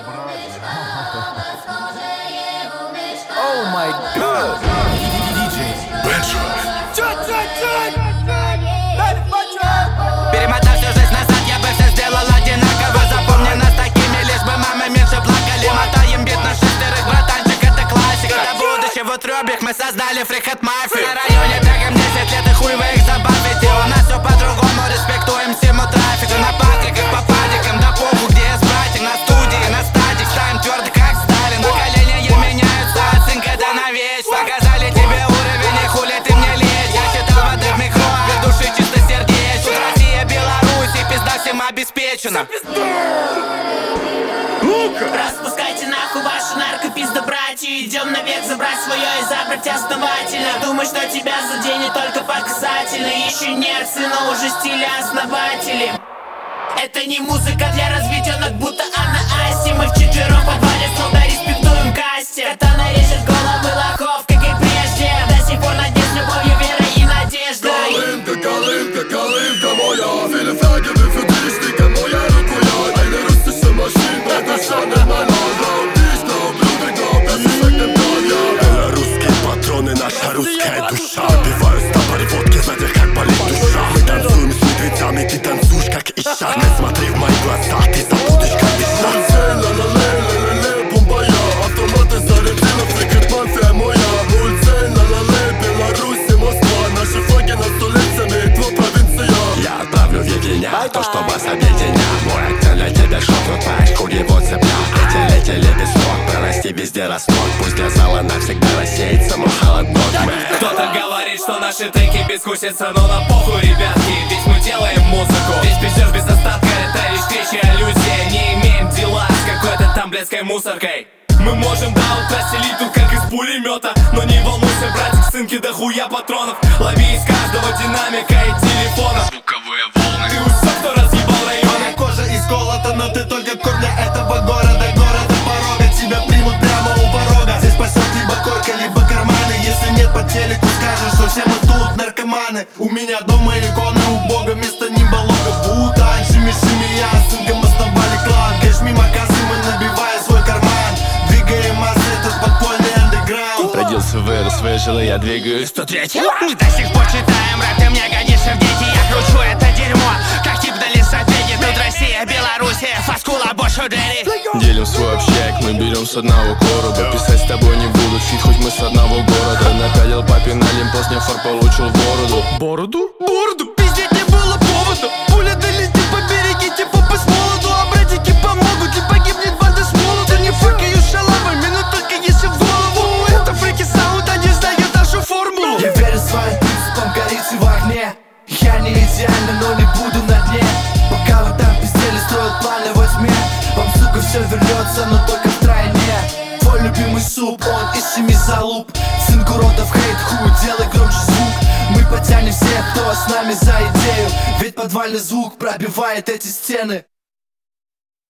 Oh my god! Перемотав всю жизнь назад, я бы все сделал одинаково. Запомни нас такими, лишь бы мамы меньше плакали. Мотаем бит на шестерых, братанчик, это классика. До будущего в трёбих мы создали фрихат мафию. На районе бегаем 10 лет и хуй вы их забавите. У нас все по-другому, респектуем всему трафику. На патриках, по падикам, да похуй, где я с братик. На студии, на стадик, ставим твердо, как Сталин. Поколения меняются, оценка да на вещь. Показали тебе уровень, и хули ты мне лезь. Я читал в отрыв микро, без души чисто сердечко. Россия, Беларусь и пизда всем обеспечена. Распускайте нахуй вашу наркопиздобратью. Идем навек забрать свое и забрать основательно. Думаю, что тебя заденет только показательно. Еще нет сына, уже стиля основатели. Это не музыка для разведенных, будто Анна Асти. Мы вчетвером в подвале снова респектуем касте. Катана режет головы лохов, как и прежде. До сих пор надеюсь любовью, верой и надеждой. Калинка, калинка моя. Viele Fragen für dich, Digga, moja Rukuja. Eine russische Maschine, это жанр монолога. Ich glaub, Люди, glaub, das ist weg dem Plan, ja. Белорусские патроны, наша русская душа. Убиваю стопор водки, сзади как болит душа. Мы танцуем с медведями, ты танцуешь как Иша. Не смотри в мои глаза, ты забудешь как дышать. Ла-ла-ле, бомба я. Автоматы зарядили, фрикет мафия моя. Мульцей, ла-ла-ле, Беларусь и Москва. Наши флаги над столицами, твой провинция. Я отправлю в Егиня то, что вас объединяет. Мой акцент для тебя шок, но так хуй его цепля. Эти летели без срок, прорасти везде росток. Пусть для зала навсегда рассеется мой холодок. Кто-то говорит, что наши треки бескусица, но на похуй, ребятки, ведь мы делаем музыку. Весь пиздеж без остатка, это лишь кричи аллюзия. Не имеем дела с какой-то там блядской мусоркой. Мы можем до утра селить тут как из пулемета. Но не волнуйся, братик, сынки, да хуя патронов. Лови из каждого динамика и телефона звуковые волны. Ты уж сам, кто разъебал район. Моя кожа из золота, но ты только корня этого города. Города порога, тебя примут прямо у порога. Здесь спасет либо койка, либо карманы. Если нет по телеку, скажешь, что все мы тут наркоманы. У меня дома иконы, у бога вместо нимба лого. Бутань, шими-шими, я с сынгом основали клан. Кэш мимо кассы, мы набивая свой карман. Двигаем массы, этот подпольный андеграунд. Родился, вырос, выжил, и я двигаюсь 103. Мы до сих пор читаем рэп, ты мне годишься в дети. Я кручу это дерьмо, как тип на лесопеде. Тут Россия, Белоруссия, фаскула, Бошу, Дерри. Делим свой общак, мы берем с одного короба. Писать с тобой не буду, фит, хоть мы с одного города. Напялил папе на лимпос, не фар, получил бороду. Бороду? Бороду? Пиздеть не было повода. Пуля долетит, поберегите попы с молоду. А братики помогут, и погибнет банда с молоду. Не факаю шалавами, но только если в голову. Это фрики саунд, они знают нашу формулу. Я верю своим принципам, корицы в огне. Я не идеальный, но не буду на дне. Пока вы там пиздели, строят планы во тьме. Вам, сука, все вернется, но только втройне. Твой любимый суп, он из 7 залуп. Сын уродов, хейт, хуй, делай громче звук. Мы потянем всех, кто с нами за идею. Ведь подвальный звук пробивает эти стены.